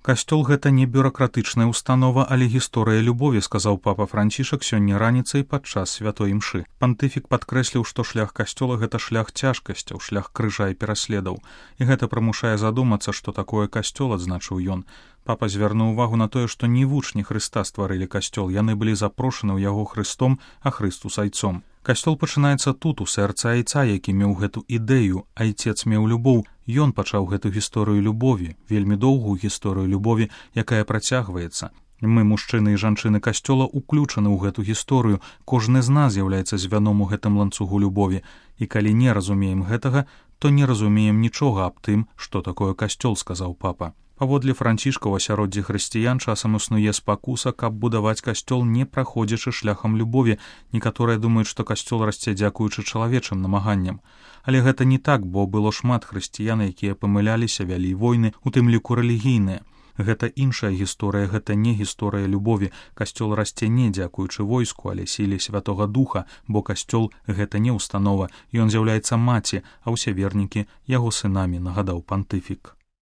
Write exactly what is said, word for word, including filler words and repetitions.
Касцёл гэта не бюракратычная установа, але гісторыя любові, сказаў папа Францішак сёння раніцай падчас святой імшы. Пантыфік падкрэсліў, што шлях касцёла гэта шлях цяжкасцяў, шлях крыжа і пераследаў. І гэта прымушае задумацца, што такое касцёл, адзначыў ён. Папа звярнуў увагу на тое, што не вучні Хрыста стварылі касцёл, яны былі запрошаны ў яго Хрыстом, а Хрыстус айцом. Касцёл пачынаецца тут, у сэрцы айца, які меў гэту ідэю, айцец меў любоў. Ён пачаў гэту гісторыю любові, вельмі доўгую гісторыю любові, якая працягваецца. Мы, мужчыны і жанчыны касцёла, уключаны ў гэту гісторыю, кожны з нас з'яўляецца звяном у гэтым ланцугу любові. І калі не разумеем гэтага, то не разумеем нічога аб тым, што такое касцёл, сказаў папа. Паводле Францішка ў асяроддзі хрысціян часам існуе спакуса, каб будаваць касцёл, не праходзячы шляхам любові. Некаторыя думаюць, што касцёл расце дзякуючы чалавечым намаганням. Але гэта не так, бо было шмат хрысціян, якія памыляліся, вялі войны, у тым ліку рэлігійныя. Гэта іншая гісторыя, гэта не гісторыя любові. Касцёл расце не дзякуючы войску, але сіле Святога Духа, бо касцёл гэта не установа, ён з'яўляецца маці, а ўсе вернікі яго сынамі, нагадаў пантыфік.